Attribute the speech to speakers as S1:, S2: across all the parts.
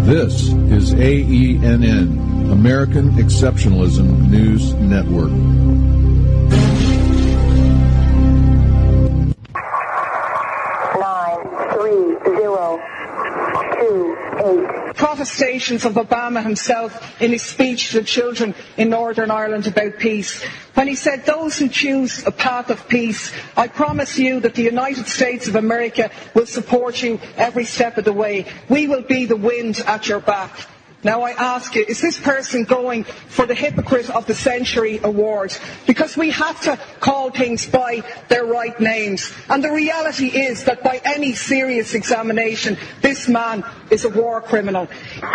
S1: This is AENN, American Exceptionalism News Network.
S2: Protestations of Obama himself in his speech to the children in Northern Ireland about peace, when he said, "Those who choose a path of peace, I promise you that the United States of America will support you every step of the way. We will be the wind at your back." Now I ask you, is this person going for the Hypocrite of the Century award? Because we have to call things by their right names. And the reality is that by any serious examination, this man is a war criminal.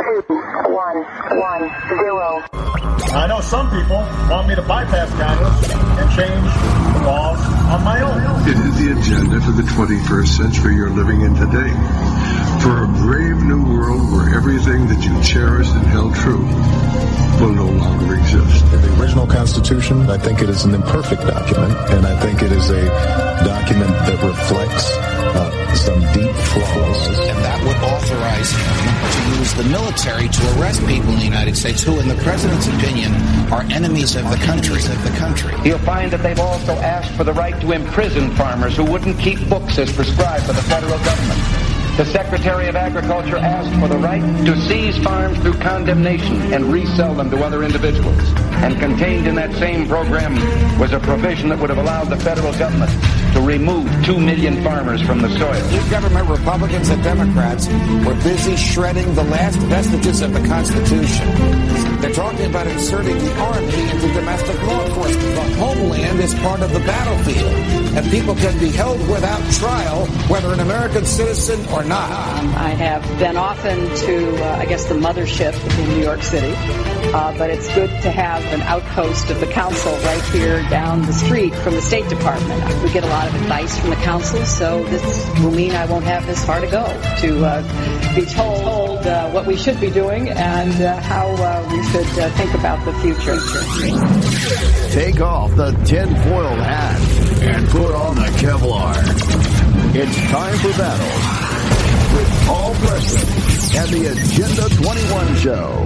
S3: 2110.
S4: I know some people want me to bypass Congress and change the laws on my own.
S5: It is the agenda for the 21st century you're living in today. For a brave new world where everything that you cherished and held true will no longer exist.
S6: The original Constitution, I think it is an imperfect document, and I think it is a document that reflects some deep flaws.
S7: And that would authorize him to use the military to arrest people in the United States who, in the president's opinion, are enemies of the country.
S8: You'll find that they've also asked for the right to imprison farmers who wouldn't keep books as prescribed by the federal government. The Secretary of Agriculture asked for the right to seize farms through condemnation and resell them to other individuals. And contained in that same program was a provision that would have allowed the federal government to remove 2 million farmers from the soil.
S7: New government, Republicans and Democrats, were busy shredding the last vestiges of the Constitution. They're talking about inserting the Army into domestic law enforcement. The homeland is part of the battlefield, and people can be held without trial, whether an American citizen or not.
S9: I have been often to, the mothership in New York City, but it's good to have an outpost of the council right here down the street from the State Department. We get a lot of advice from the council, so this will mean I won't have this far to go to be told what we should be doing and how we should think about the future.
S10: Take off the tinfoil hat and put on the Kevlar. It's time for battle with Paul Preston and the Agenda 21 Show.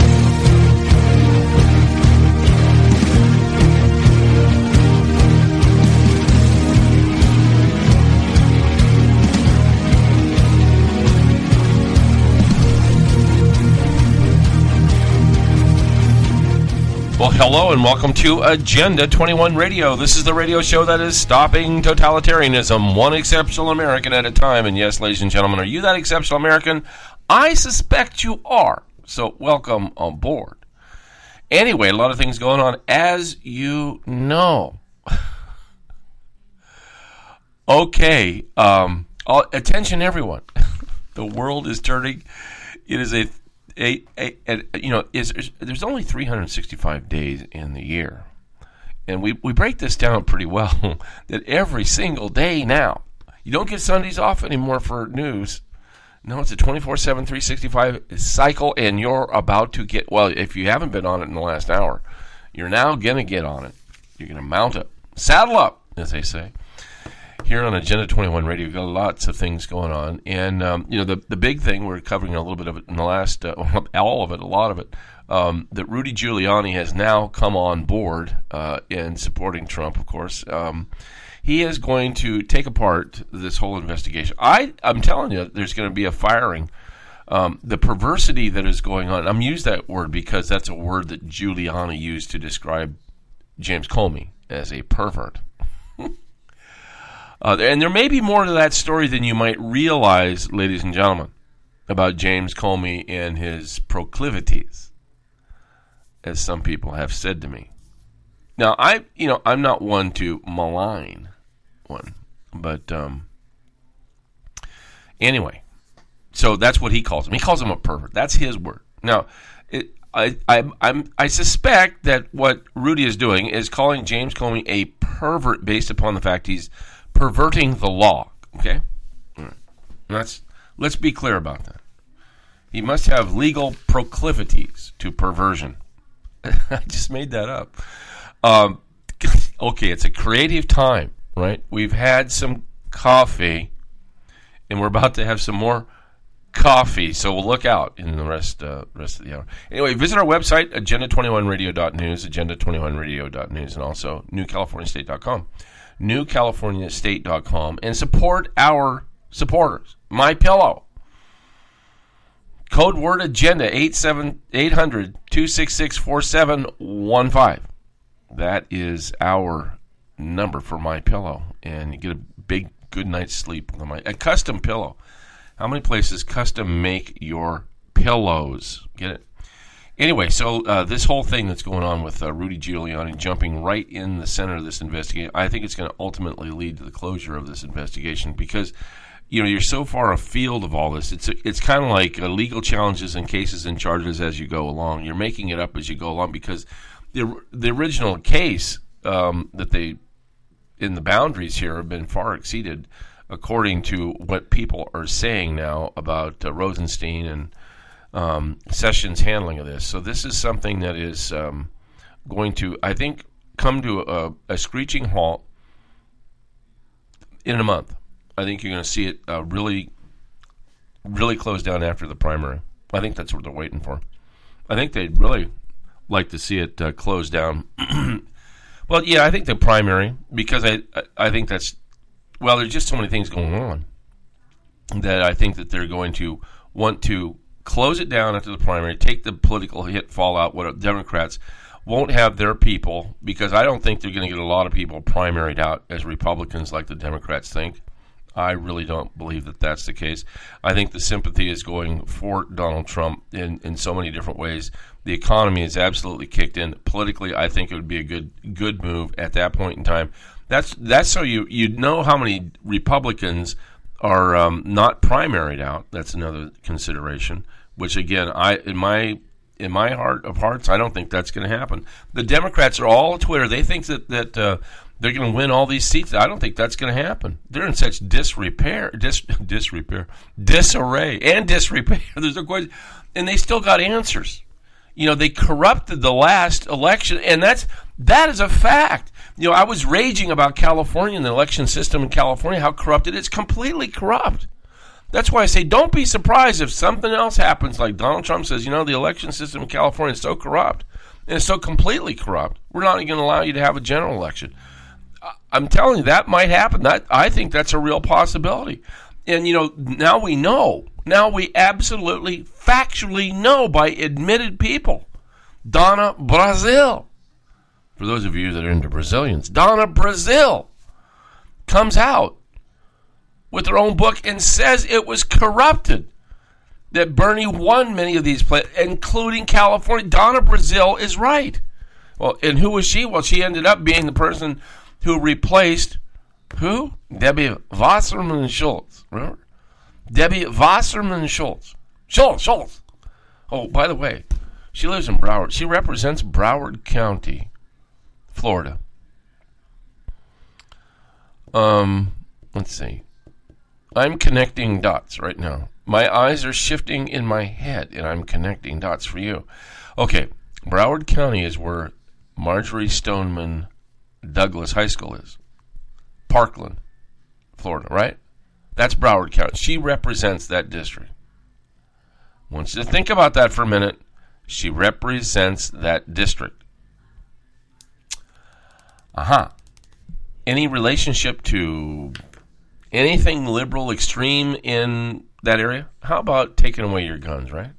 S11: Well, hello and welcome to Agenda 21 Radio. This is the radio show that is stopping totalitarianism, one exceptional American at a time. And yes, ladies and gentlemen, are you that exceptional American? I suspect you are. So welcome on board. Anyway, a lot of things going on, as you know. Okay, attention everyone. The world is turning. It is there's only 365 days in the year, and we break this down pretty well. That every single day now, you don't get Sundays off anymore for news. No, it's a 24/7, 365 cycle, and you're about to get. Well, if you haven't been on it in the last hour, you're now gonna get on it. You're gonna mount up, saddle up, as they say. Here on Agenda 21 Radio, we've got lots of things going on. And, the big thing, we're covering a little bit of it in the last, all of it, a lot of it, that Rudy Giuliani has now come on board in supporting Trump, of course. He is going to take apart this whole investigation. I'm telling you, there's going to be a firing. The perversity that is going on, I'm using that word because that's a word that Giuliani used to describe James Comey as a pervert. And there may be more to that story than you might realize, ladies and gentlemen, about James Comey and his proclivities, as some people have said to me. Now, I'm not one to malign one, but anyway, so that's what he calls him. He calls him a pervert. That's his word. Now, I suspect that what Rudy is doing is calling James Comey a pervert based upon the fact he's perverting the law. Okay, all right. Let's be clear about that. He must have legal proclivities to perversion. I just made that up. Okay, it's a creative time, right? We've had some coffee, and we're about to have some more coffee. So we'll look out in the rest of the hour. Anyway, visit our website, agenda21radio.news, agenda21radio.news, and also newcaliforniastate.com. newcaliforniastate.com, and support our supporters. My Pillow. Code word agenda 800-266-4715. That is our number for My Pillow, and you get a big good night's sleep with a custom pillow. How many places custom make your pillows? Get it? Anyway, so this whole thing that's going on with Rudy Giuliani jumping right in the center of this investigation, I think it's going to ultimately lead to the closure of this investigation because, you're so far afield of all this. It's kind of like legal challenges and cases and charges as you go along. You're making it up as you go along because the original case that they, in the boundaries here, have been far exceeded according to what people are saying now about Rosenstein and Sessions' handling of this. So this is something that is going to, I think, come to a screeching halt in a month. I think you're going to see it really, really close down after the primary. I think that's what they're waiting for. I think they'd really like to see it close down. Well, yeah, I think the primary, because I think that's, well, there's just so many things going on that I think that they're going to want to close it down after the primary, take the political hit, fallout, what Democrats won't have their people, because I don't think they're going to get a lot of people primaried out as Republicans like the Democrats think. I really don't believe that that's the case. I think the sympathy is going for Donald Trump in so many different ways. The economy is absolutely kicked in. Politically, I think it would be a good move at that point in time. That's so you know how many Republicans are not primaried out. That's another consideration. Which again, in my heart of hearts, I don't think that's going to happen. The Democrats are all on Twitter. They think that they're going to win all these seats. I don't think that's going to happen. They're in such disarray, and disrepair. There's no question, and they still got answers. They corrupted the last election, and that is a fact. I was raging about California and the election system in California, how corrupted it's completely corrupt. That's why I say don't be surprised if something else happens, like Donald Trump says, the election system in California is so corrupt, and it's so completely corrupt, we're not going to allow you to have a general election. I'm telling you, that might happen. I think that's a real possibility. And, now we know. Now we absolutely, factually know by admitted people. Donna Brazile. For those of you that are into Brazilians, Donna Brazile comes out with her own book and says it was corrupted. That Bernie won many of these places, including California. Donna Brazile is right. Well, and who was she? Well, she ended up being the person who replaced who? Debbie Wasserman Schultz. Remember? Debbie Wasserman Schultz. Schultz. Oh, by the way, she lives in Broward. She represents Broward County, Florida. Let's see. I'm connecting dots right now. My eyes are shifting in my head, and I'm connecting dots for you. Okay, Broward County is where Marjorie Stoneman Douglas High School is. Parkland, Florida, right? That's Broward County. She represents that district. I want you to think about that for a minute. She represents that district. Any relationship to anything liberal, extreme in that area? How about taking away your guns, right?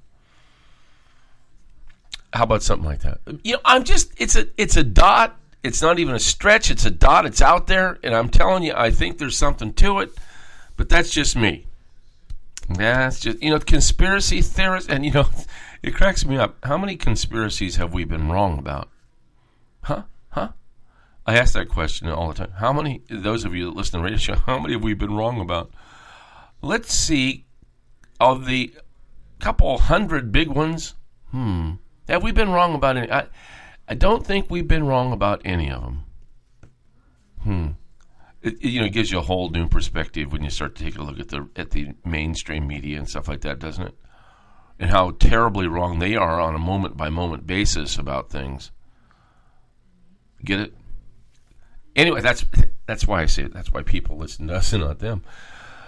S11: How about something like that? It's a dot. It's not even a stretch. It's a dot. It's out there. And I'm telling you, I think there's something to it. But that's just me. That's just, conspiracy theorists. And, it cracks me up. How many conspiracies have we been wrong about? Huh? I ask that question all the time. How many, those of you that listen to the radio show, how many have we been wrong about? Let's see. Of the couple hundred big ones, have we been wrong about any? I don't think we've been wrong about any of them. It gives you a whole new perspective when you start to take a look at the mainstream media and stuff like that, doesn't it? And how terribly wrong they are on a moment-by-moment basis about things. Get it? Anyway, that's why I say it. That's why people listen to us and not them.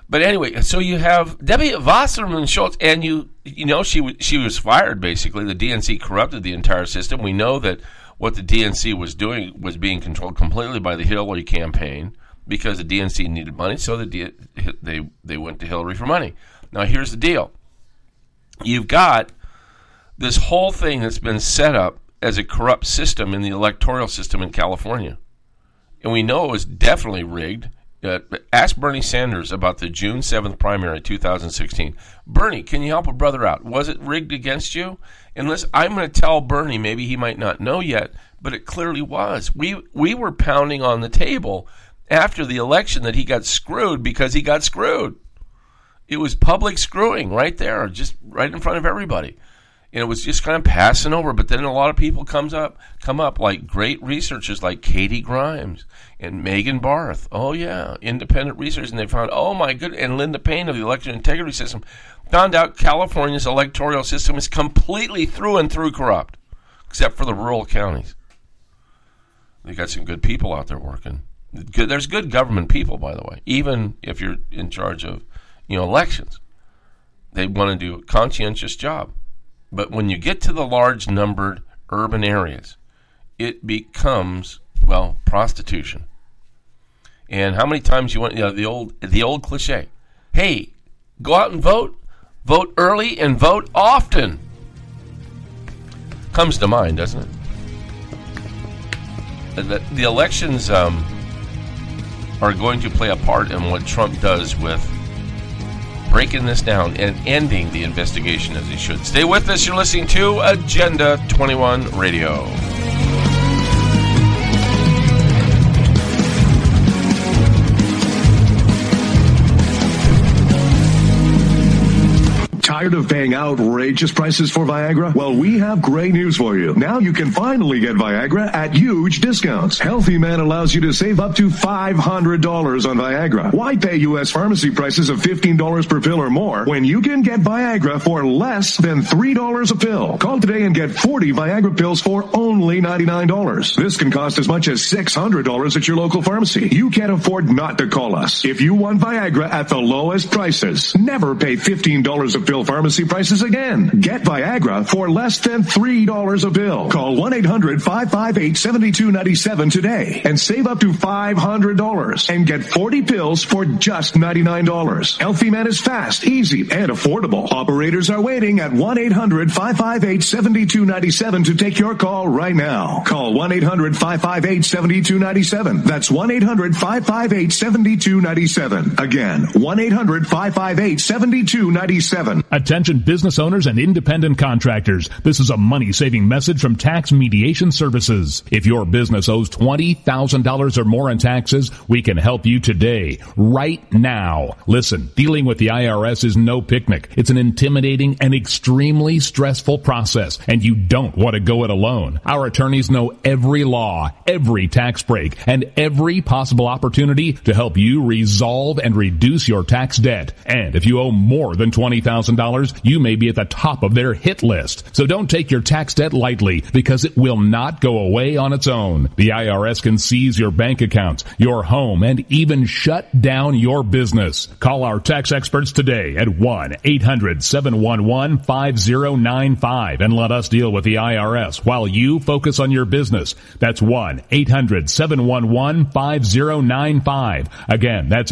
S11: But anyway, so you have Debbie Wasserman Schultz, and you know she was fired, basically. The DNC corrupted the entire system. We know that what the DNC was doing was being controlled completely by the Hillary campaign because the DNC needed money, so they went to Hillary for money. Now, here's the deal. You've got this whole thing that's been set up as a corrupt system in the electoral system in California. And we know it was definitely rigged. Ask Bernie Sanders about the June 7th primary 2016. Bernie, can you help a brother out? Was it rigged against you? And I'm going to tell Bernie, maybe he might not know yet, but it clearly was. We were pounding on the table after the election that he got screwed because he got screwed. It was public screwing right there, just right in front of everybody. And it was just kind of passing over. But then a lot of people come up like great researchers like Katie Grimes and Megan Barth. Oh, yeah, independent researchers. And they found, oh, my goodness, and Linda Payne of the election integrity system found out California's electoral system is completely through and through corrupt, except for the rural counties. They got some good people out there working. There's good government people, by the way, even if you're in charge of elections. They want to do a conscientious job. But when you get to the large numbered urban areas, it becomes, prostitution. And how many times you want, the old cliche, hey, go out and vote early and vote often. Comes to mind, doesn't it? The elections are going to play a part in what Trump does with breaking this down and ending the investigation as he should. Stay with us. You're listening to Agenda 21 Radio.
S3: Tired of paying outrageous prices for Viagra? Well, we have great news for you. Now you can finally get Viagra at huge discounts. Healthy Man allows you to save up to $500 on Viagra. Why pay U.S. pharmacy prices of $15 per pill or more when you can get Viagra for less than $3 a pill? Call today and get 40 Viagra pills for only $99. This can cost as much as $600 at your local pharmacy. You can't afford not to call us. If you want Viagra at the lowest prices, never pay $15 a pill pharmacy prices again. Get Viagra for less than $3 a pill. Call 1-800-558-7297 today and save up to $500 and get 40 pills for just $99. Healthy Man is fast, easy, and affordable. Operators are waiting at 1-800-558-7297 to take your call right now. Call 1-800-558-7297. That's 1-800-558-7297. Again, 1-800-558-7297.
S12: Attention business owners and independent contractors. This is a money-saving message from Tax Mediation Services. If your business owes $20,000 or more in taxes, we can help you today, right now. Listen, dealing with the IRS is no picnic. It's an intimidating and extremely stressful process, and you don't want to go it alone. Our attorneys know every law, every tax break, and every possible opportunity to help you resolve and reduce your tax debt. And if you owe more than $20,000, you may be at the top of their hit list. So don't take your tax debt lightly, because it will not go away on its own. The IRS can seize your bank accounts, your home, and even shut down your business. Call our tax experts today at 1-800-711-5095 and let us deal with the IRS while you focus on your business. That's 1-800-711-5095. Again, that's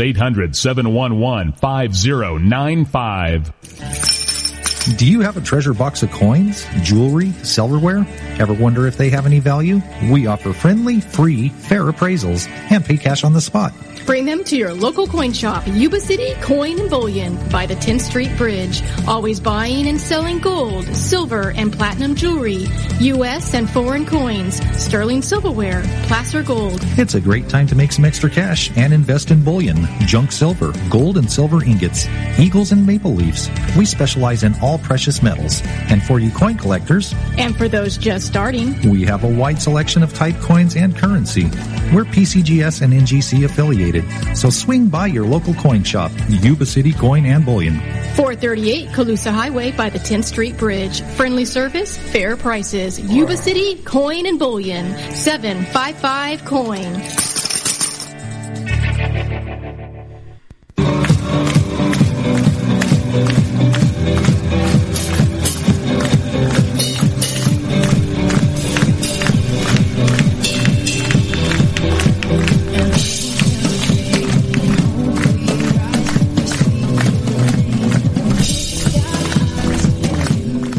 S12: 800-711-5095.
S13: Do you have a treasure box of coins, jewelry, silverware? Ever wonder if they have any value? We offer friendly, free, fair appraisals and pay cash on the spot.
S14: Bring them to your local coin shop, Yuba City Coin and Bullion by the 10th Street Bridge. Always buying and selling gold, silver, and platinum jewelry, U.S. and foreign coins, sterling silverware, placer gold.
S13: It's a great time to make some extra cash and invest in bullion, junk silver, gold and silver ingots, eagles and maple leafs. We specialize in all precious metals. And for you coin collectors,
S14: and for those just starting,
S13: we have a wide selection of type coins and currency. We're PCGS and NGC affiliated. So swing by your local coin shop, Yuba City Coin and Bullion.
S14: 438 Colusa Highway by the 10th Street Bridge. Friendly service, fair prices. Yuba City Coin and Bullion. 755 Coin.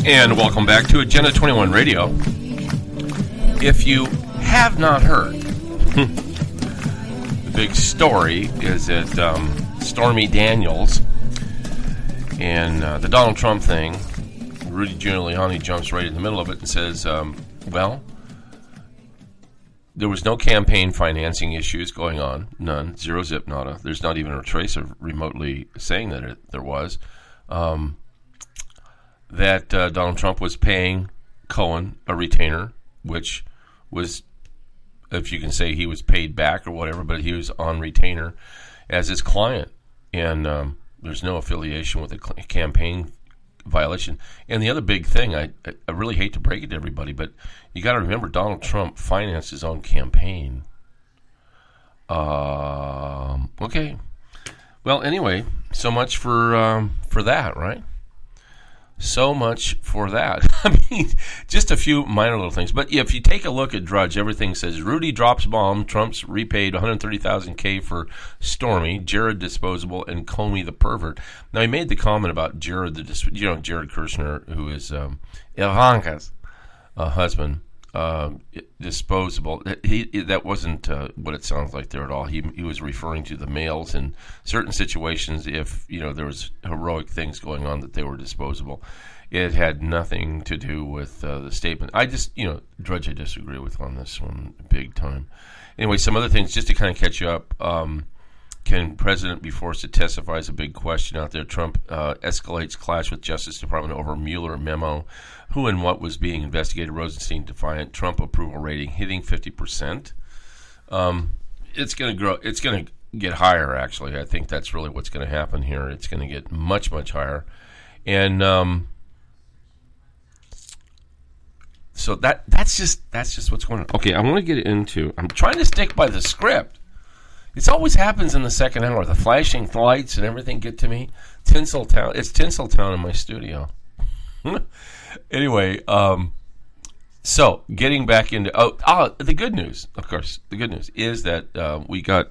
S11: And welcome back to Agenda 21 Radio. If you have not heard, the big story is that Stormy Daniels and the Donald Trump thing, Rudy Giuliani jumps right in the middle of it and says, well, there was no campaign financing issues going on. None. Zero zip nada. There's not even a trace of remotely saying that there was. That Donald Trump was paying Cohen a retainer, which was, if you can say he was paid back or whatever, but he was on retainer as his client. And there's no affiliation with a campaign violation. And the other big thing, I really hate to break it to everybody, but you got to remember Donald Trump financed his own campaign. Okay. Well, anyway, so much for that, right? So much for that. I mean, just a few minor little things. But if you take a look at Drudge, everything says Rudy drops bomb, Trump's repaid $130,000 for Stormy, Jared disposable, and Comey the pervert. Now, he made the comment about Jared, Jared Kushner, who is Ivanka's husband, disposable. That wasn't what it sounds like there at all. He was referring to the males in certain situations. If there was heroic things going on, that they were disposable. It had nothing to do with the statement. I just Drudge I disagree with on this one big time. Anyway, some other things just to kind of catch you up. Can President be forced to testify is a big question out there. Trump escalates clash with Justice Department over Mueller memo. Who and what was being investigated? Rosenstein defiant. Trump approval rating hitting 50%. It's going to grow. It's going to get higher, actually. I think that's really what's going to happen here. It's going to get much, much higher. And so that's just what's going on. Okay, I want to get into. I'm trying to stick by the script. It always happens in the second hour. The flashing lights and everything get to me. Tinseltown. It's Tinseltown in my studio. Anyway, so getting back into the good news, of course. The good news is that we got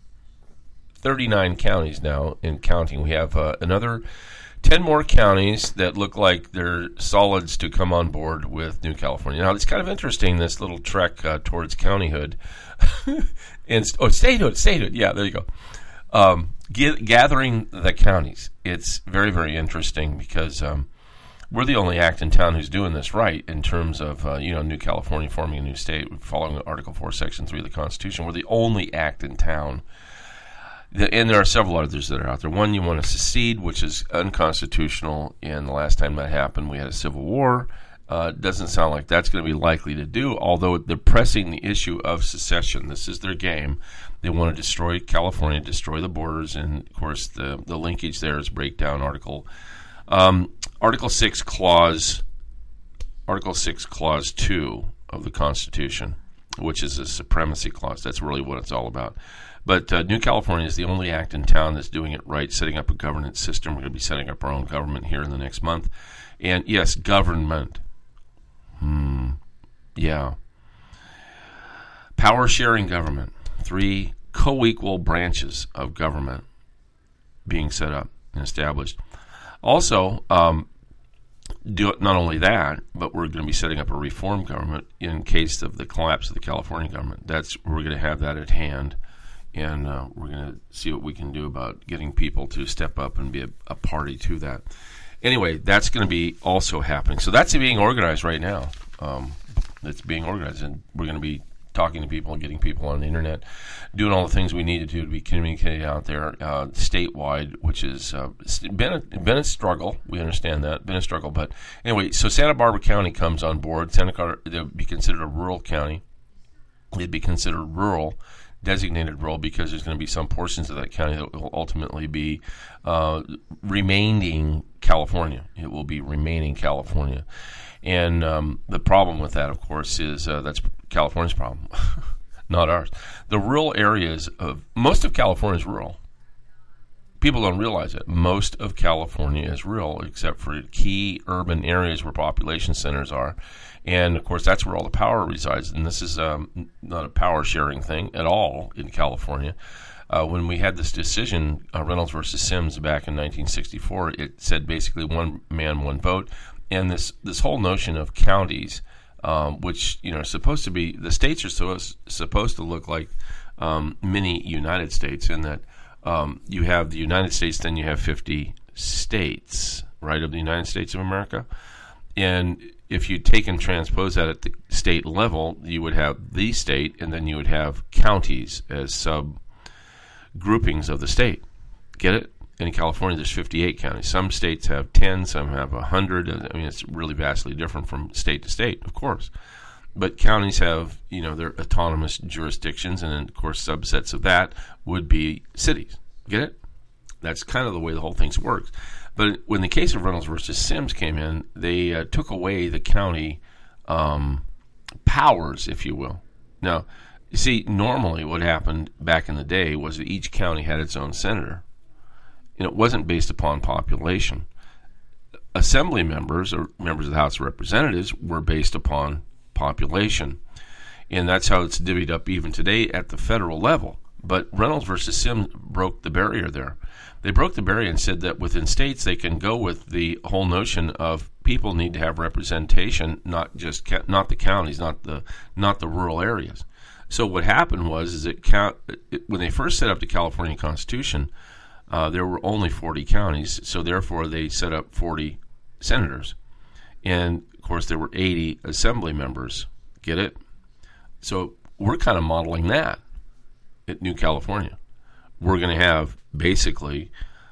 S11: 39 counties now and counting. We have another 10 more counties that look like they're solids to come on board with New California. Now, it's kind of interesting, this little trek towards countyhood. And statehood. Yeah, there you go. Gathering the counties. It's very, very interesting because we're the only act in town who's doing this right in terms of New California forming a new state, following Article 4, Section 3 of the Constitution. We're the only act in town. And there are several others that are out there. One, you want to secede, which is unconstitutional. And the last time that happened, we had a civil war. Doesn't sound like that's going to be likely to do, although they're pressing the issue of secession. This is their game. They want to destroy California, destroy the borders, and, of course, the linkage there is break down Article 6, Clause 2 of the Constitution, which is a supremacy clause. That's really what it's all about. But New California is the only act in town that's doing it right, setting up a governance system. We're going to be setting up our own government here in the next month. And, yes, government. Yeah. Power-sharing government. 3 co-equal branches of government being set up and established. Also, not only that, but we're going to be setting up a reform government in case of the collapse of the California government. We're going to have that at hand, and we're going to see what we can do about getting people to step up and be a party to that. Anyway, that's going to be also happening. So that's being organized right now. It's being organized, and we're going to be talking to people and getting people on the internet, doing all the things we need to do to be communicated out there statewide, which has been a struggle. We understand that. Been a struggle. But anyway, so Santa Barbara County comes on board. They'll be considered a rural county. They'd be considered rural, designated rural, because there's going to be some portions of that county that will ultimately be remaining California. It will be remaining California. And the problem with that, of course, is that's California's problem, not ours. The rural areas of most of California is rural. People don't realize it. Most of California is rural, except for key urban areas where population centers are. And, of course, that's where all the power resides. And this is not a power-sharing thing at all in California. When we had this decision, Reynolds versus Sims, back in 1964, it said basically one man, one vote. And this whole notion of counties, which are supposed to be, the states are supposed to look like mini United States, in that you have the United States, then you have 50 states, right, of the United States of America. And if you take and transpose that at the state level, you would have the state, and then you would have counties as sub-groupings of the state. Get it? In California, there's 58 counties. Some states have 10, some have 100. I mean, it's really vastly different from state to state, of course. But counties have, their autonomous jurisdictions, and then, of course, subsets of that would be cities. Get it? That's kind of the way the whole thing works. But when the case of Reynolds versus Sims came in, they took away the county powers, if you will. Now, you see, normally what happened back in the day was that each county had its own senator. It wasn't based upon population. Assembly members, or members of the House of Representatives, were based upon population. And that's how it's divvied up even today at the federal level. But Reynolds versus Sims broke the barrier there. They broke the barrier and said that within states they can go with the whole notion of people need to have representation, not the counties, not the rural areas. So what happened was that when they first set up the California Constitution, there were only 40 counties, so therefore they set up 40 senators. And, of course, there were 80 assembly members. Get it? So we're kind of modeling that at New California. We're going to have basically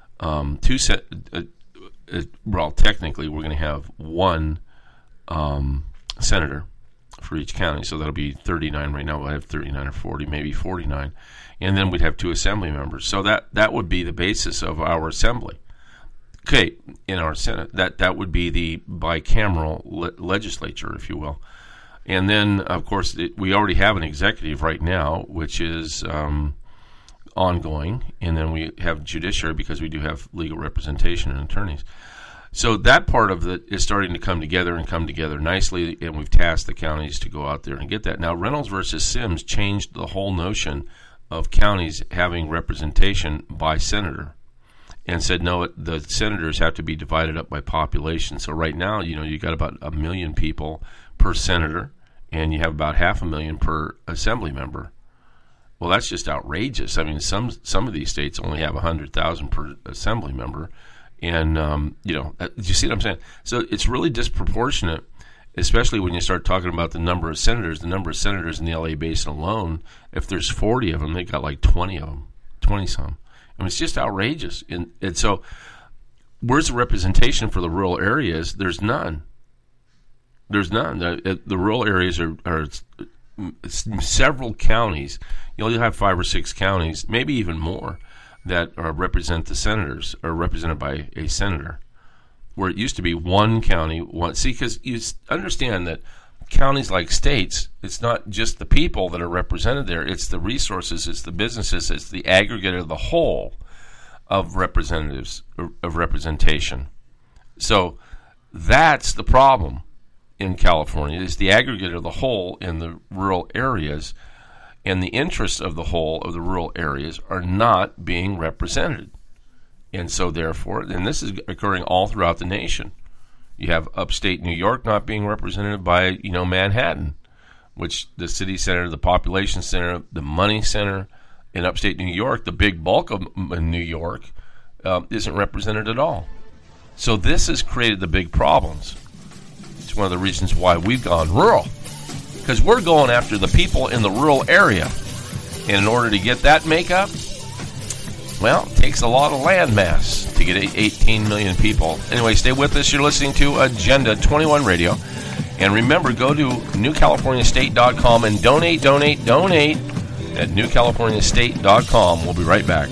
S11: technically we're going to have one senator for each county. So that'll be 39 right now. We'll have 39 or 40, maybe 49. And then we'd have 2 assembly members. So that would be the basis of our assembly. Okay, in our Senate, that would be the bicameral legislature, if you will. And then, of course, we already have an executive right now, which is ongoing. And then we have judiciary, because we do have legal representation and attorneys. So that part of it is starting to come together nicely, and we've tasked the counties to go out there and get that. Now, Reynolds versus Sims changed the whole notion of counties having representation by senator, and said, no, the senators have to be divided up by population. So right now, you got about 1 million people per senator, and you have about 500,000 per assembly member. Well, that's just outrageous. I mean, some of these states only have 100,000 per assembly member, and do you see what I'm saying? So it's really disproportionate, especially when you start talking about the number of senators. The number of senators in the LA Basin alone, if there's 40 of them, they got like 20 of them, 20-some. I mean, it's just outrageous. And so where's the representation for the rural areas? There's none. The rural areas are several counties. You'll have 5 or 6 counties, maybe even more, that represent the senators, or represented by a senator, where it used to be one county. Because you understand that counties, like states, it's not just the people that are represented there. It's the resources, it's the businesses, it's the aggregate of the whole of representatives, of representation. So that's the problem in California, is the aggregate of the whole in the rural areas, and the interests of the whole of the rural areas are not being represented. And so therefore, and this is occurring all throughout the nation. You have upstate New York not being represented by, Manhattan, which the city center, the population center, the money center. In upstate New York, the big bulk of New York isn't represented at all. So this has created the big problems. It's one of the reasons why we've gone rural, because we're going after the people in the rural area. And in order to get that makeup, well, it takes a lot of land mass to get 18 million people. Anyway, stay with us. You're listening to Agenda 21 Radio. And remember, go to newcaliforniastate.com and donate at newcaliforniastate.com. We'll be right back.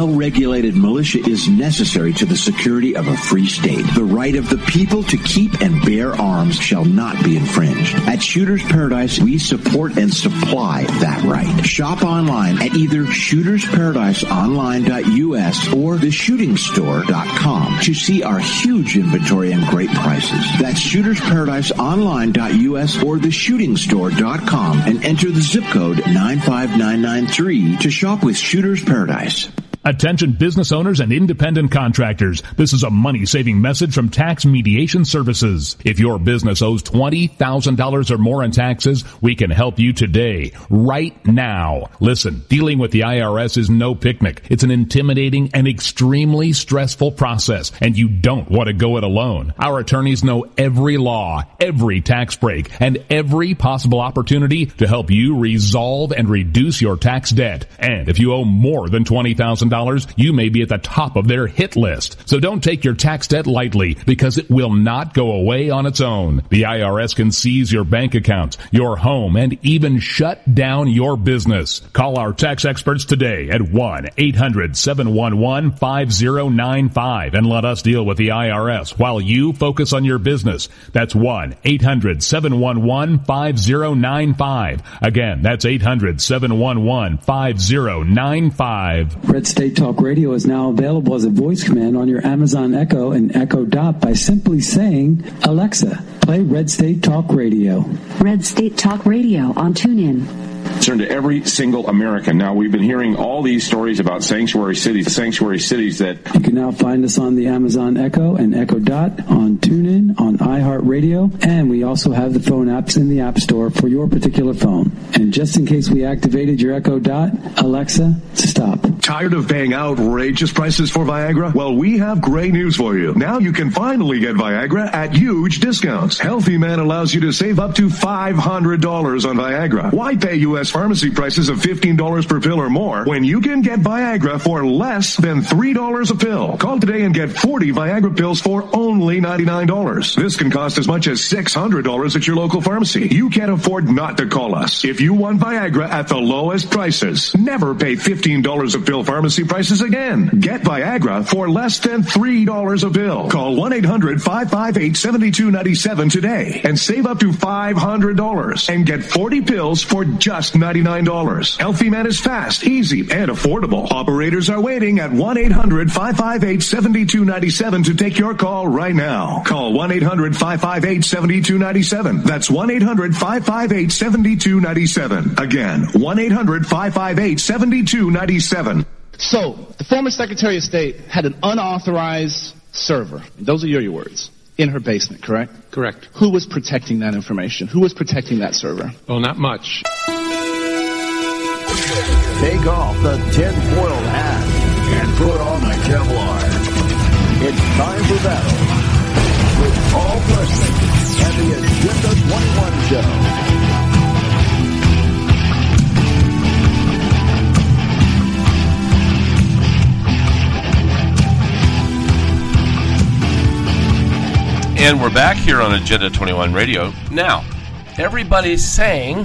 S15: well-regulated militia is necessary to the security of a free state. The right of the people to keep and bear arms shall not be infringed. At Shooters Paradise, we support and supply that right. Shop online at either shootersparadiseonline.us or theshootingstore.com to see our huge inventory and great prices. That's shootersparadiseonline.us or theshootingstore.com and enter the zip code 95993 to shop with Shooters Paradise.
S12: Attention business owners and independent contractors. This is a money-saving message from Tax Mediation Services. If your business owes $20,000 or more in taxes, we can help you today, right now. Listen, dealing with the IRS is no picnic. It's an intimidating and extremely stressful process, and you don't want to go it alone. Our attorneys know every law, every tax break, and every possible opportunity to help you resolve and reduce your tax debt. And if you owe more than $20,000, you may be at the top of their hit list. So don't take your tax debt lightly, because it will not go away on its own. The IRS can seize your bank accounts, your home, and even shut down your business. Call our tax experts today at 1-800-711-5095 and let us deal with the IRS while you focus on your business. That's 1-800-711-5095. Again, that's 800-711-5095.
S16: Red State Talk Radio is now available as a voice command on your Amazon Echo and Echo Dot by simply saying, Alexa, play Red State Talk Radio.
S17: Red State Talk Radio on TuneIn.
S18: Concern to every single American. Now, we've been hearing all these stories about sanctuary cities that...
S16: You can now find us on the Amazon Echo and Echo Dot, on TuneIn, on iHeartRadio, and we also have the phone apps in the App Store for your particular phone. And just in case we activated your Echo Dot, Alexa, stop.
S3: Tired of paying outrageous prices for Viagra? Well, we have great news for you. Now you can finally get Viagra at huge discounts. Healthy Man allows you to save up to $500 on Viagra. Why pay U.S. pharmacy prices of $15 per pill or more when you can get Viagra for less than $3 a pill? Call today and get 40 Viagra pills for only $99. This can cost as much as $600 at your local pharmacy. You can't afford not to call us. If you want Viagra at the lowest prices, never pay $15 a pill pharmacy prices again. Get Viagra for less than $3 a pill. Call 1-800-558-7297 today and save up to $500 and get 40 pills for just $99. Healthy Man is fast, easy, and affordable. Operators are waiting at 1-800-558-7297 to take your call right now. Call 1-800-558-7297. That's 1-800-558-7297. Again, 1-800-558-7297.
S19: So, the former Secretary of State had an unauthorized server. Those are your words. In her basement, correct?
S20: Correct.
S19: Who was protecting that information? Who was protecting that server?
S20: Well, not much.
S10: Take off the tinfoil hat and put on the Kevlar. It's time for battle with Paul Preston and the Agenda 21 Show.
S11: And we're back here on Agenda 21 Radio. Now, everybody's saying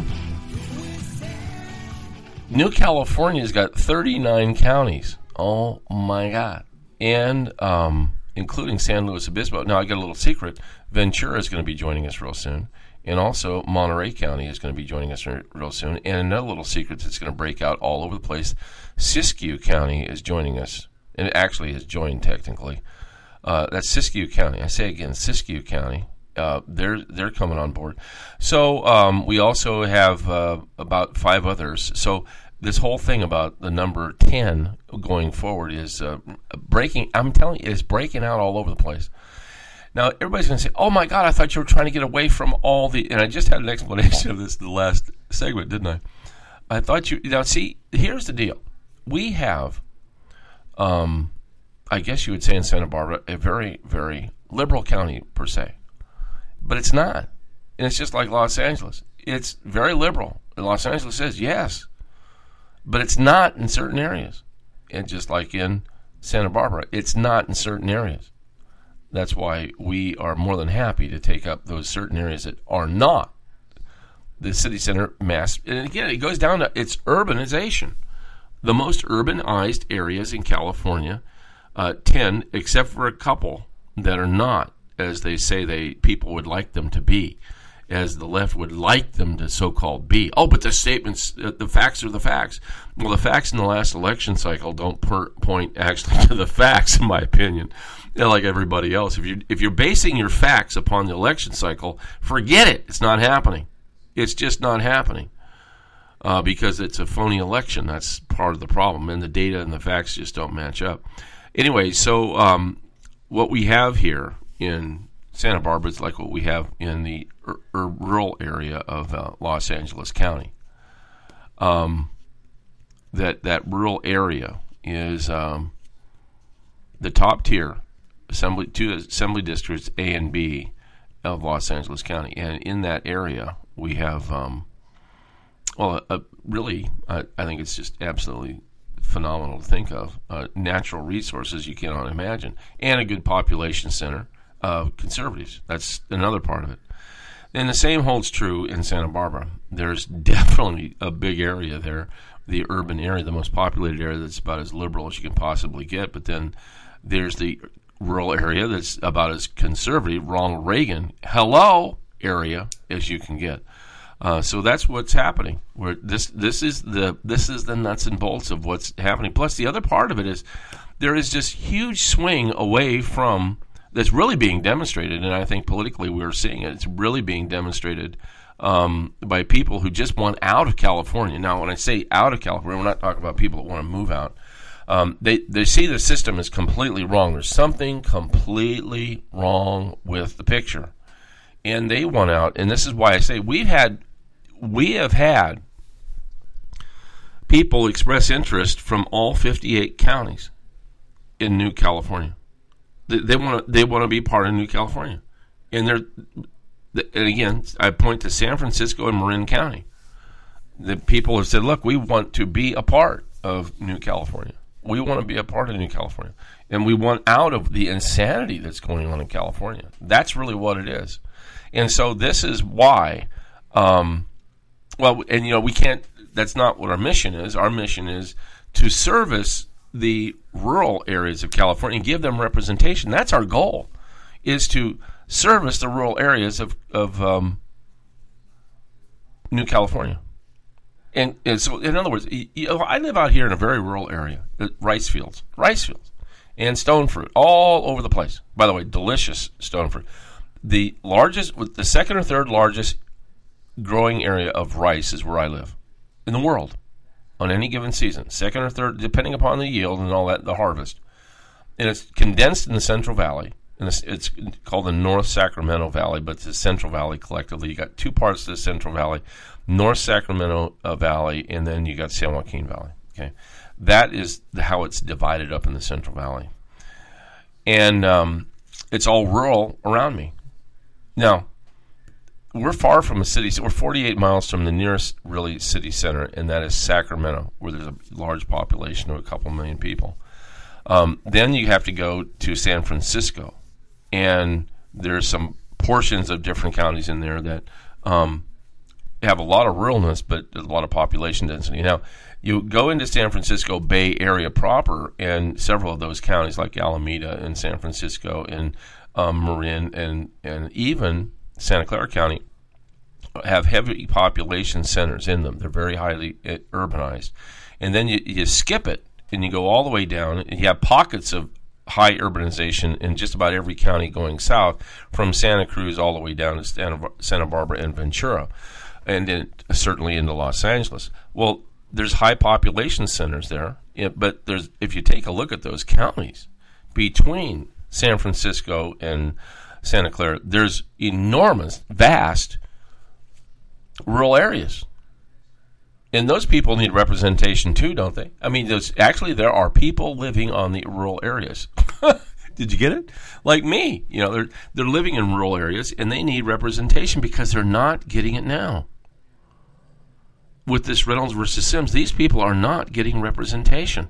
S11: New California's got 39 counties. Oh, my God. And including San Luis Obispo. Now, I got a little secret. Ventura is going to be joining us real soon. And also Monterey County is going to be joining us real soon. And another little secret that's going to break out all over the place. Siskiyou County is joining us. And it actually has joined technically. That's Siskiyou County. I say again, Siskiyou County. They're coming on board. So we also have about 5 others. So this whole thing about the number 10 going forward is breaking. I'm telling you, it's breaking out all over the place. Now everybody's going to say, "Oh my God, I thought you were trying to get away from all the." And I just had an explanation of this in the last segment, didn't I? I thought you. Now see, here's the deal. We have. I guess you would say in Santa Barbara, a very, very liberal county per se. But it's not. And it's just like Los Angeles. It's very liberal. And Los Angeles says yes. But it's not in certain areas. And just like in Santa Barbara, it's not in certain areas. That's why we are more than happy to take up those certain areas that are not the city center mass. And again, it goes down to its urbanization. The most urbanized areas in California tend, except for a couple that are not, as they say people would like them to be, as the left would like them to so-called be. Oh, but the statements, the facts are the facts. Well, the facts in the last election cycle don't point actually to the facts, in my opinion. Like everybody else, if you're basing your facts upon the election cycle, forget it. It's not happening. It's just not happening because it's a phony election. That's part of the problem, and the data and the facts just don't match up. Anyway, so what we have here in Santa Barbara is like what we have in the rural area of Los Angeles County. That rural area is the top tier two assembly districts, A and B, of Los Angeles County, and in that area we have really I think it's just absolutely phenomenal to think of natural resources you cannot imagine, and a good population center of conservatives. That's another part of it. And the same holds true in Santa Barbara. There's definitely a big area there, the urban area, the most populated area that's about as liberal as you can possibly get. But then there's the rural area that's about as conservative, Ronald Reagan, hello, area as you can get. So that's what's happening. Where this is the nuts and bolts of what's happening. Plus, the other part of it is there is this huge swing away from that's really being demonstrated, and I think politically we're seeing it. It's really being demonstrated by people who just want out of California. Now, when I say out of California, we're not talking about people that want to move out. They see the system is completely wrong. There's something completely wrong with the picture, and they want out. And this is why I say we have had people express interest from all 58 counties in New California. They want to be part of New California, and again I point to San Francisco and Marin County. The people have said, "Look, we want to be a part of New California. We want to be a part of New California, and we want out of the insanity that's going on in California." That's really what it is, and so this is why. We can't. That's not what our mission is. Our mission is to service the rural areas of California and give them representation. That's our goal, is to service the rural areas of New California. And so, in other words, I live out here in a very rural area, rice fields, and stone fruit all over the place. By the way, delicious stone fruit. The second or third largest growing area of rice is where I live in the world. On any given season, second or third, depending upon the yield and all that, the harvest. And it's condensed in the Central Valley, and it's called the North Sacramento Valley, but it's the Central Valley collectively. You got two parts of the Central Valley, North Sacramento Valley, and then you got San Joaquin Valley. Okay, that is how it's divided up in the Central Valley, and it's all rural around me. Now, we're far from a city. So we're 48 miles from the nearest really city center, and that is Sacramento, where there's a large population of a couple million people. Then you have to go to San Francisco, and there's some portions of different counties in there that have a lot of ruralness, but a lot of population density. Now, you go into San Francisco Bay Area proper, and several of those counties, like Alameda and San Francisco and Marin and even Santa Clara County, have heavy population centers in them. They're very highly urbanized. And then you skip it, and you go all the way down, and you have pockets of high urbanization in just about every county going south, from Santa Cruz all the way down to Santa Barbara and Ventura, and then certainly into Los Angeles. Well, there's high population centers there, but if you take a look at those counties, between San Francisco and Santa Clara, there's enormous, vast rural areas. And those people need representation too, don't they? I mean, there are people living on the rural areas. Did you get it? Like me. They're living in rural areas, and they need representation because they're not getting it now. With this Reynolds versus Sims, these people are not getting representation.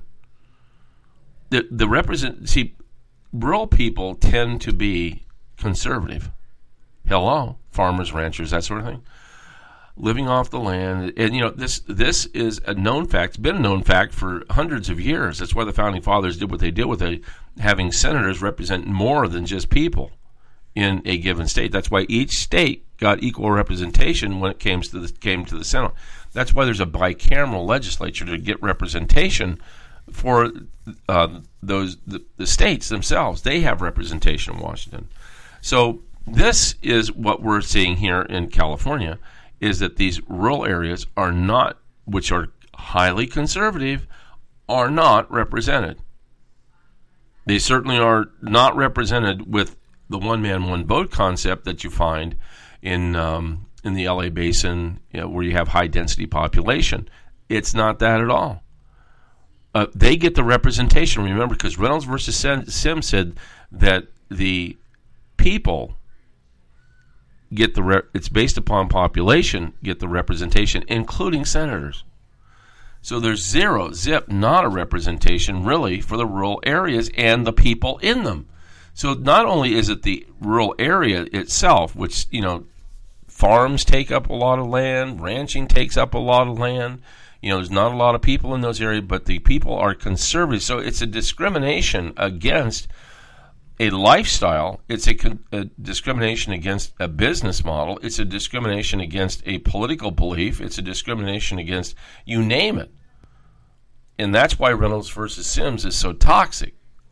S11: Rural people tend to be conservative. Hello, farmers, ranchers, that sort of thing. living off the land. And, this is a known fact. It's been a known fact for hundreds of years. That's why the Founding Fathers did what they did with having senators represent more than just people in a given state. That's why each state got equal representation when it came to the Senate. That's why there's a bicameral legislature to get representation for the states themselves. They have representation in Washington. So this is what we're seeing here in California, is that these rural areas are not, which are highly conservative, are not represented. They certainly are not represented with the one-man, one-vote concept that you find in the LA Basin, where you have high-density population. It's not that at all. They get the representation, remember, because Reynolds versus Sims said that the people get it's based upon population, get the representation, including senators. So there's zip, not a representation really for the rural areas and the people in them. So not only is it the rural area itself, which, farms take up a lot of land, ranching takes up a lot of land, there's not a lot of people in those areas, but the people are conservative. So it's a discrimination against a lifestyle. It's a discrimination against a business model. It's a discrimination against a political belief. It's a discrimination against, you name it. And that's why Reynolds versus Sims is so toxic.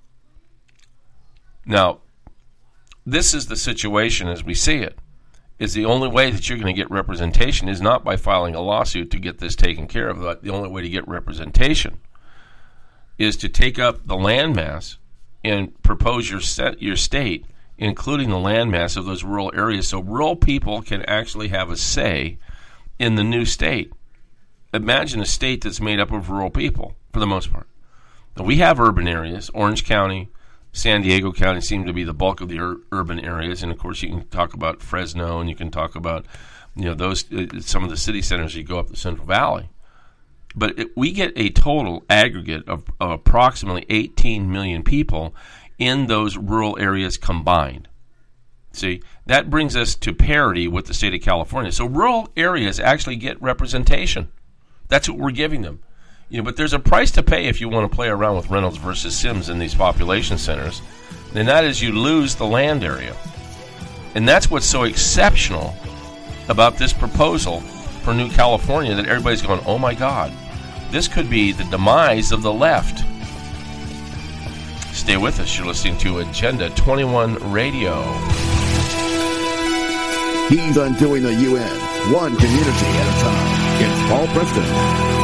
S11: Now, this is the situation as we see it. Is the only way that you're going to get representation is not by filing a lawsuit to get this taken care of. The only way to get representation is to take up the landmass and propose your state, including the landmass of those rural areas, so rural people can actually have a say in the new state. Imagine a state that's made up of rural people, for the most part. Now, we have urban areas. Orange County, San Diego County seem to be the bulk of the urban areas, and of course you can talk about Fresno, and you can talk about those some of the city centers. You go up the Central Valley, but we get a total aggregate of approximately 18 million people in those rural areas combined. See, that brings us to parity with the state of California. So rural areas actually get representation. That's what we're giving them. But there's a price to pay if you want to play around with Reynolds versus Sims in these population centers, and that is you lose the land area. And that's what's so exceptional about this proposal for New California, that everybody's going, oh my God, this could be the demise of the left. Stay with us. You're listening to Agenda 21 Radio.
S10: He's undoing the UN, one community at a time. It's Paul Preston.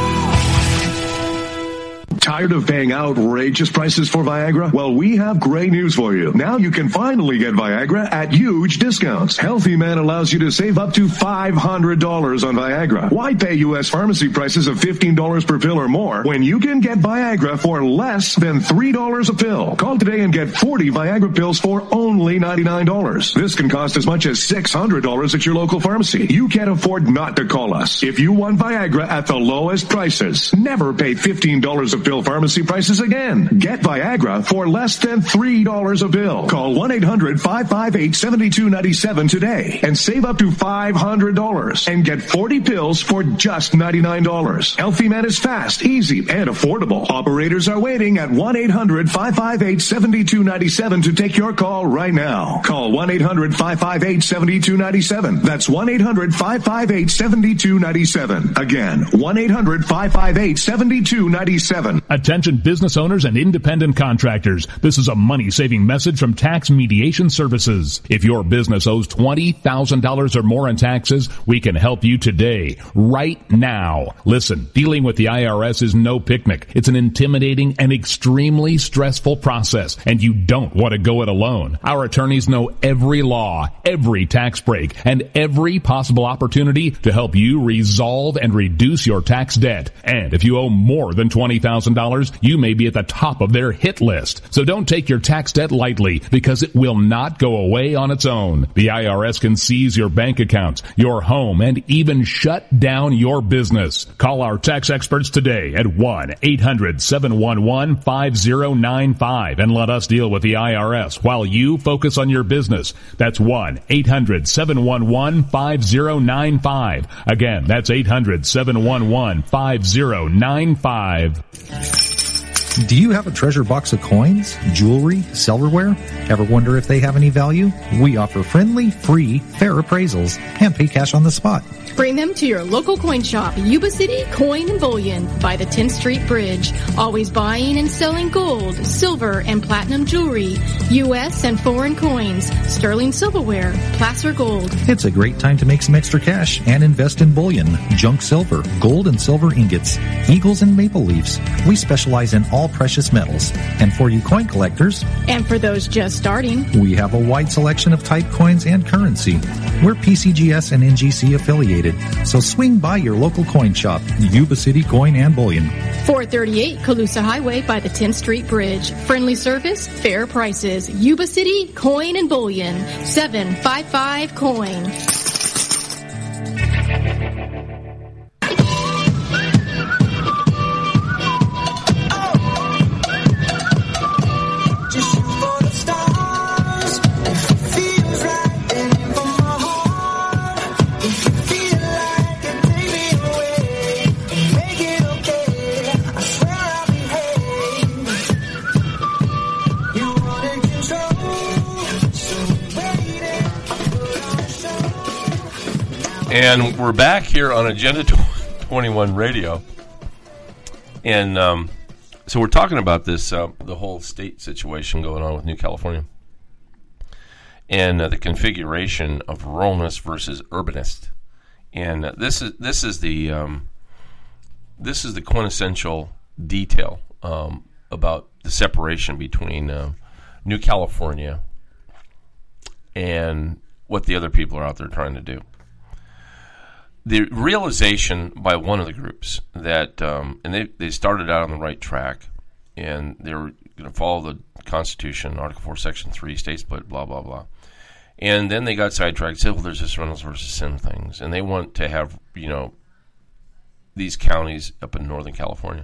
S3: Tired of paying outrageous prices for Viagra? Well, we have great news for you. Now you can finally get Viagra at huge discounts. Healthy Man allows you to save up to $500 on Viagra. Why pay U.S. pharmacy prices of $15 per pill or more when you can get Viagra for less than $3 a pill? Call today and get 40 Viagra pills for only $99. This can cost as much as $600 at your local pharmacy. You can't afford not to call us. If you want Viagra at the lowest prices, never pay $15 a pill pharmacy prices again. Get Viagra for less than $3 a pill. Call 1-800-558-7297 today and save up to $500 and get 40 pills for just $99. Healthy Man is fast, easy, and affordable. Operators are waiting at 1-800-558-7297 to take your call right now. Call 1-800-558-7297. That's 1-800-558-7297. Again, 1-800-558-7297.
S12: Attention business owners and independent contractors. This is a money-saving message from Tax Mediation Services. If your business owes $20,000 or more in taxes, we can help you today, right now. Listen, dealing with the IRS is no picnic. It's an intimidating and extremely stressful process, and you don't want to go it alone. Our attorneys know every law, every tax break, and every possible opportunity to help you resolve and reduce your tax debt. And if you owe more than $20,000, $20,000, you may be at the top of their hit list. So don't take your tax debt lightly, because it will not go away on its own. The IRS can seize your bank accounts, your home, and even shut down your business. Call our tax experts today at 1-800-711-5095 and let us deal with the IRS while you focus on your business. That's 1-800-711-5095. Again, that's 800-711-5095.
S13: Do you have a treasure box of coins, jewelry, silverware? Ever wonder if they have any value? We offer friendly, free, fair appraisals and pay cash on the spot.
S14: Bring them to your local coin shop, Yuba City Coin and Bullion by the 10th Street Bridge. Always buying and selling gold, silver, and platinum jewelry, U.S. and foreign coins, sterling silverware, placer gold.
S13: It's a great time to make some extra cash and invest in bullion, junk silver, gold and silver ingots, eagles and maple leaves. We specialize in all precious metals. And for you coin collectors,
S14: and for those just starting,
S13: we have a wide selection of type coins and currency. We're PCGS and NGC affiliated. So swing by your local coin shop, Yuba City Coin and Bullion.
S14: 438 Colusa Highway by the 10th Street Bridge. Friendly service, fair prices. Yuba City Coin and Bullion. 755 Coin.
S11: And we're back here on Agenda 21 Radio. And so we're talking about this, the whole state situation going on with New California. And the configuration of ruralness versus urbanist. And this is the quintessential detail about the separation between New California and what the other people are out there trying to do. The realization by one of the groups that, and they started out on the right track, and they were going to follow the Constitution, Article 4, Section 3, state split, blah, blah, blah. And then they got sidetracked, said, well, there's this Reynolds versus Sim things, and they want to have, these counties up in Northern California,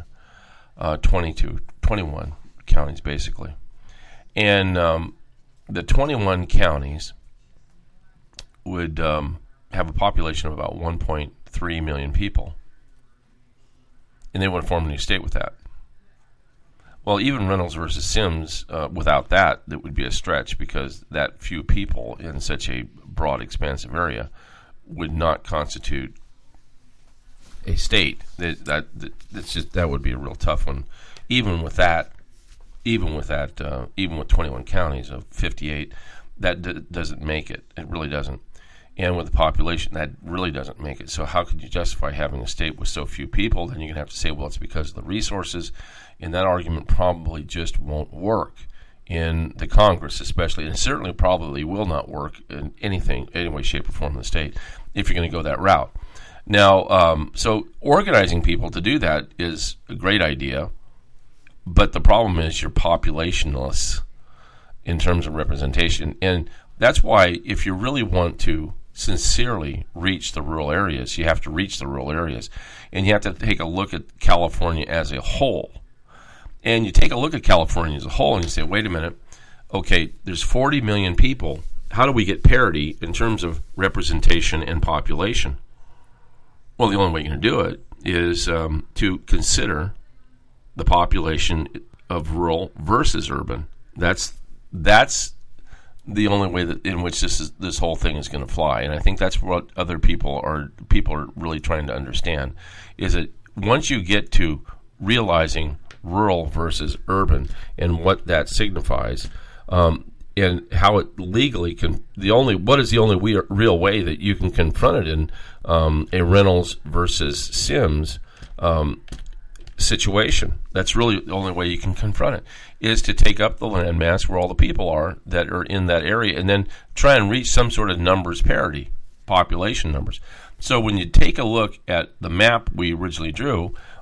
S11: 21 counties, basically. And the 21 counties would have a population of about 1.3 million people, and they want to form a new state with that. Well, even Reynolds versus Sims, without that would be a stretch, because that few people in such a broad, expansive area would not constitute a state. That would be a real tough one. Even with 21 counties of 58, that doesn't make it. It really doesn't. And with the population, that really doesn't make it. So how could you justify having a state with so few people? Then you're going to have to say, well, it's because of the resources. And that argument probably just won't work in the Congress, especially. And certainly probably will not work in any way, shape, or form in the state if you're going to go that route. Now, so organizing people to do that is a great idea. But the problem is you're populationless in terms of representation. And that's why if you really want to sincerely reach the rural areas, you have to reach the rural areas. And you have to take a look at California as a whole. And you take a look at California as a whole and you say, wait a minute, okay, there's 40 million people. How do we get parity in terms of representation and population? Well, the only way you're going to do it is to consider the population of rural versus urban. That's the only way in which this whole thing is going to fly. And I think that's what other people are really trying to understand, is that once you get to realizing rural versus urban and what that signifies, and how it legally can, what is the only real way that you can confront it in a Reynolds versus Sims situation. That's really the only way you can confront it, is to take up the landmass where all the people are that are in that area and then try and reach some sort of numbers parity, population numbers. So when you take a look at the map we originally drew,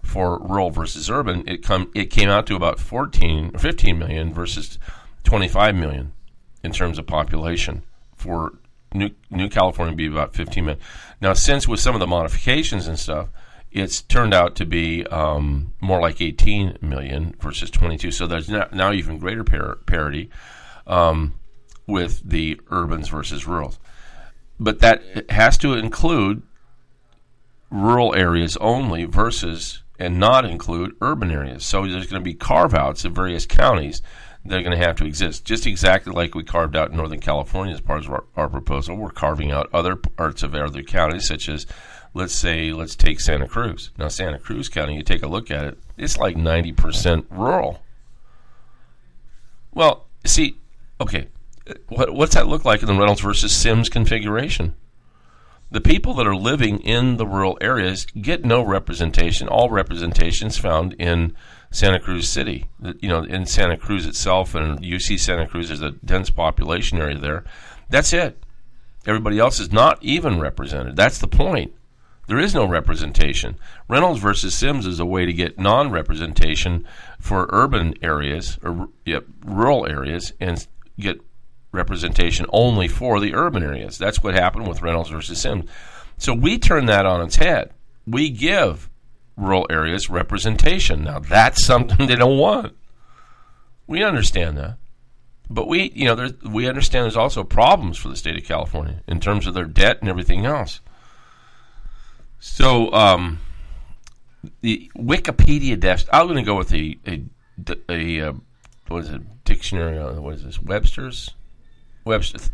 S11: for rural versus urban, it came out to about 14 or 15 million versus 25 million in terms of population. For New California would be about 15 million. Now, since with some of the modifications and stuff, it's turned out to be more like 18 million versus 22. So there's now even greater parity with the urbans versus rurals. But that has to include rural areas only versus and not include urban areas. So there's going to be carve-outs of various counties that are going to have to exist, just exactly like we carved out in Northern California as part of our proposal. We're carving out other parts of other counties, such as, let's take Santa Cruz. Now, Santa Cruz County, you take a look at it, it's like 90% rural. Well, see, okay, what's that look like in the Reynolds versus Sims configuration? The people that are living in the rural areas get no representation. All representations found in Santa Cruz City. In Santa Cruz itself, and UC Santa Cruz, there's a dense population area there. That's it. Everybody else is not even represented. That's the point. There is no representation. Reynolds versus Sims is a way to get non-representation for urban areas or rural areas and get representation only for the urban areas. That's what happened with Reynolds versus Sims. So we turn that on its head. We give rural areas representation. Now, that's something they don't want. We understand that. But we understand there's also problems for the state of California in terms of their debt and everything else. So, the Wikipedia desk, I'm going to go with what is it, dictionary, what is this, Webster's? Webster's.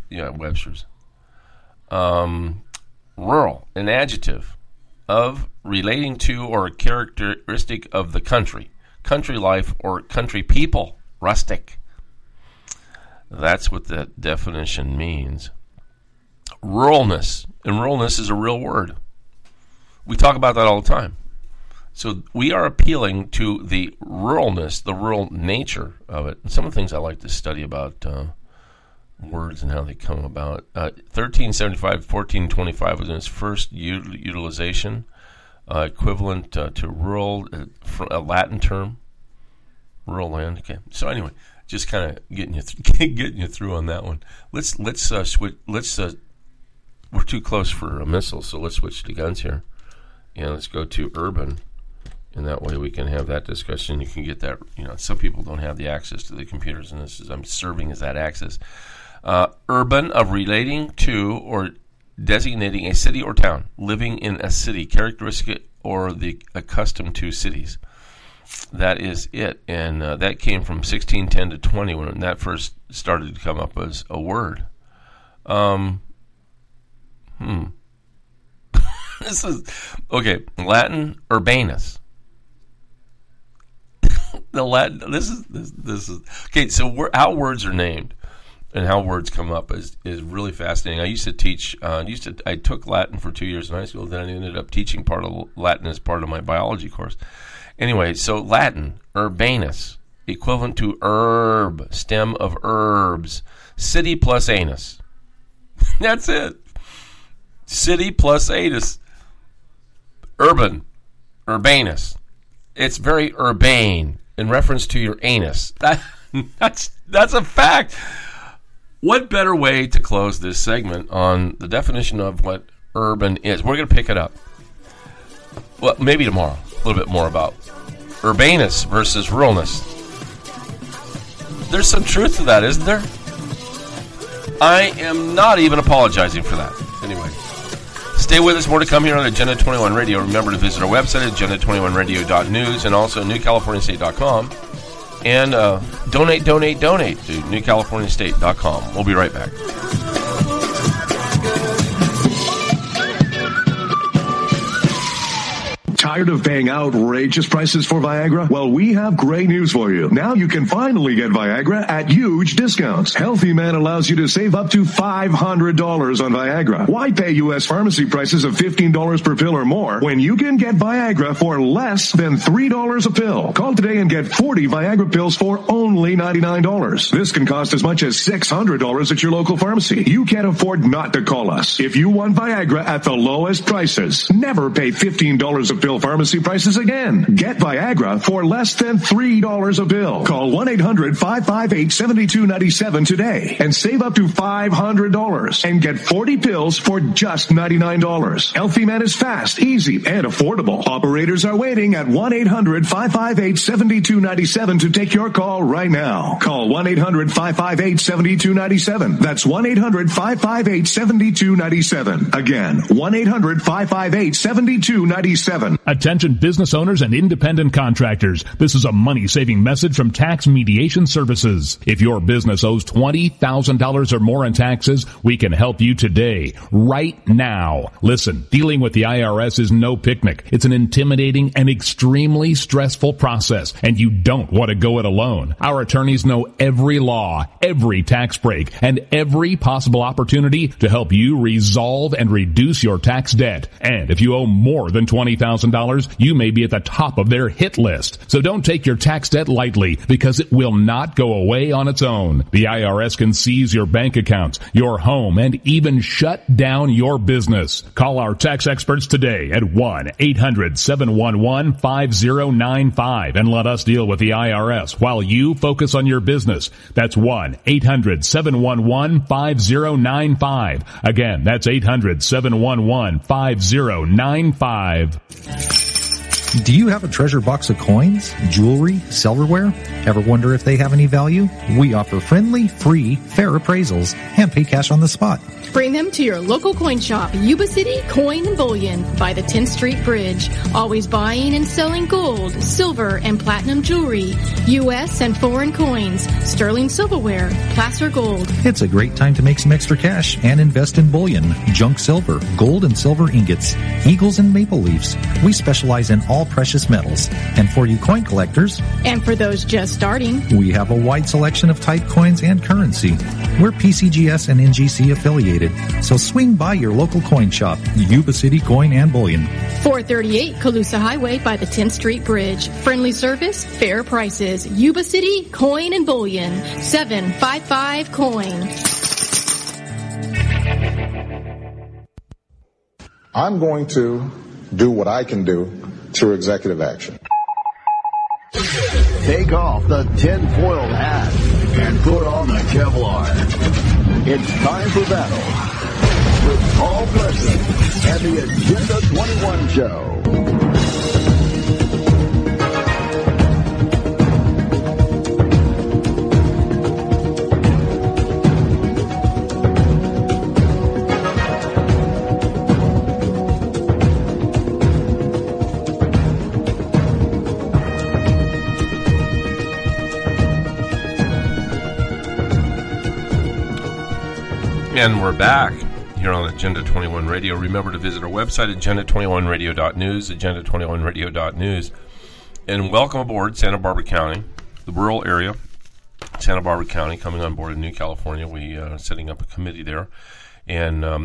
S11: Rural, an adjective of relating to or a characteristic of the country life, or country people, rustic. That's what that definition means. Ruralness, and ruralness is a real word. We talk about that all the time. So we are appealing to the ruralness, the rural nature of it. And some of the things I like to study about words and how they come about. 1375, 1425 was in its first utilization, equivalent to rural, a Latin term, rural land. Okay. So anyway, just kind of getting you through on that one. Let's switch. We're too close for missiles, so let's switch to guns here. And let's go to urban, and that way we can have that discussion. You can get that. Some people don't have the access to the computers, and I'm serving as that access. Urban, of relating to or designating a city or town, living in a city, characteristic or the accustomed to cities. That is it, and that came from 1610 to 20 when that first started to come up as a word. This is okay. Latin urbanus. The Latin. This is okay. So how words are named and how words come up is really fascinating. I used to teach. I took Latin for 2 years in high school. Then I ended up teaching part of Latin as part of my biology course. Anyway, so Latin urbanus, equivalent to herb, stem of herbs, city plus anus. That's it. City plus anus. Urban, urbanus. It's very urbane in reference to your anus. That's a fact. What better way to close this segment on the definition of what urban is? We're going to pick it up. Well, maybe tomorrow. A little bit more about urbanus versus ruralness. There's some truth to that, isn't there? I am not even apologizing for that. Anyway. Stay with us. More to come here on Agenda 21 Radio. Remember to visit our website at agenda21radio.news and also newcaliforniastate.com. And donate to newcaliforniastate.com. We'll be right back.
S3: Tired of paying outrageous prices for Viagra? Well, we have great news for you. Now you can finally get Viagra at huge discounts. Healthy Man allows you to save up to $500 on Viagra. Why pay U.S. pharmacy prices of $15 per pill or more when you can get Viagra for less than $3 a pill? Call today and get 40 Viagra pills for only $99. This can cost as much as $600 at your local pharmacy. You can't afford not to call us. If you want Viagra at the lowest prices, never pay $15 a pill pharmacy prices again. Get Viagra for less than $3 a pill. Call 1-800-558-7297 today and save up to $500 and get 40 pills for just $99. Healthy Man is fast, easy, and affordable. Operators are waiting at 1-800-558-7297 to take your call right now. Call 1-800-558-7297. That's 1-800-558-7297. Again, 1-800-558-7297.
S12: Attention business owners and independent contractors. This is a money-saving message from Tax Mediation Services. If your business owes $20,000 or more in taxes, we can help you today, right now. Listen, dealing with the IRS is no picnic. It's an intimidating and extremely stressful process, and you don't want to go it alone. Our attorneys know every law, every tax break, and every possible opportunity to help you resolve and reduce your tax debt. And if you owe more than $20,000, you may be at the top of their hit list. So don't take your tax debt lightly, because it will not go away on its own. The IRS can seize your bank accounts, your home, and even shut down your business. Call our tax experts today at 1-800-711-5095 and let us deal with the IRS while you focus on your business. That's 1-800-711-5095. Again, that's 800-711-5095.
S13: Do you have a treasure box of coins, jewelry, silverware? Ever wonder if they have any value? We offer friendly, free, fair appraisals and pay cash on the spot.
S14: Bring them to your local coin shop, Yuba City Coin and Bullion by the 10th Street Bridge. Always buying and selling gold, silver, and platinum jewelry, U.S. and foreign coins, sterling silverware, placer gold.
S13: It's a great time to make some extra cash and invest in bullion, junk silver, gold and silver ingots, eagles and maple leafs. We specialize in all precious metals. And for you coin collectors,
S14: and for those just starting,
S13: we have a wide selection of type coins and currency. We're PCGS and NGC affiliated, so swing by your local coin shop, Yuba City Coin and Bullion.
S14: 438 Colusa Highway by the 10th Street Bridge. Friendly service, fair prices. Yuba City Coin and Bullion. 755 Coin.
S20: I'm going to do what I can do through executive action.
S10: Take off the tinfoil hat and put on the Kevlar. It's time for battle with Paul Preston and the Agenda 21 Show.
S11: And we're back here on Agenda 21 Radio. Remember to visit our website, agenda21radio.news, agenda21radio.news. And welcome aboard Santa Barbara County, the rural area, Santa Barbara County, coming on board in New California. We are setting up a committee there. And the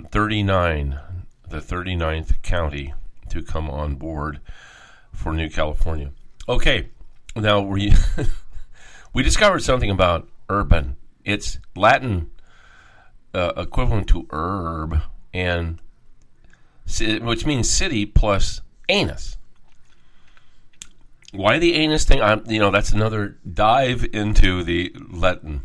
S11: 39th county to come on board for New California. Okay, now we discovered something about urban. It's Latin equivalent to herb, and which means city plus anus. Why the anus thing? That's another dive into the Latin.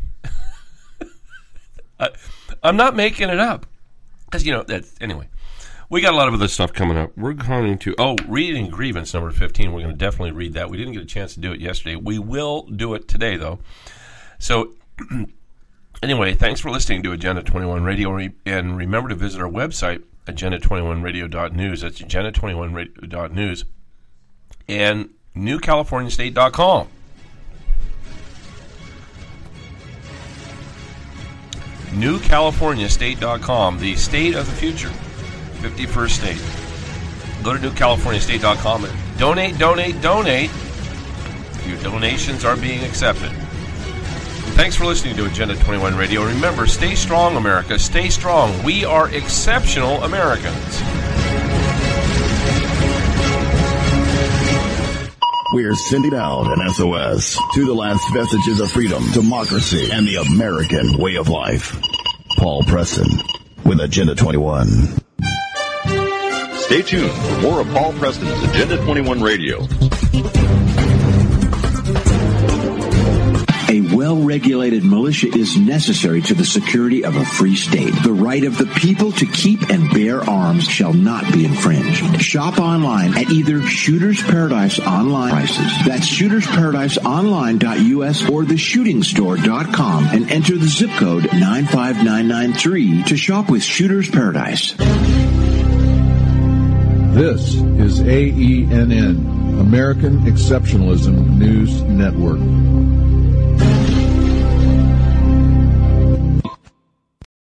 S11: I'm not making it up, because anyway. We got a lot of other stuff coming up. We're going to reading grievance number 15. We're going to definitely read that. We didn't get a chance to do it yesterday. We will do it today, though. So. Anyway, thanks for listening to Agenda 21 Radio, and remember to visit our website, agenda21radio.news. That's agenda21radio.news, and newcaliforniastate.com. newcaliforniastate.com, the state of the future, 51st state. Go to newcaliforniastate.com and donate. Your donations are being accepted. Thanks for listening to Agenda 21 Radio. Remember, stay strong, America. Stay strong. We are exceptional Americans.
S10: We're sending out an SOS to the last vestiges of freedom, democracy, and the American way of life. Paul Preston with Agenda 21.
S21: Stay tuned for more of Paul Preston's Agenda 21 Radio.
S15: A well-regulated militia is necessary to the security of a free state. The right of the people to keep and bear arms shall not be infringed. Shop online at either Shooters Paradise Online prices. That's shootersparadiseonline.us or theshootingstore.com and enter the zip code 95993 to shop with Shooters Paradise.
S1: This is AENN, American Exceptionalism News Network.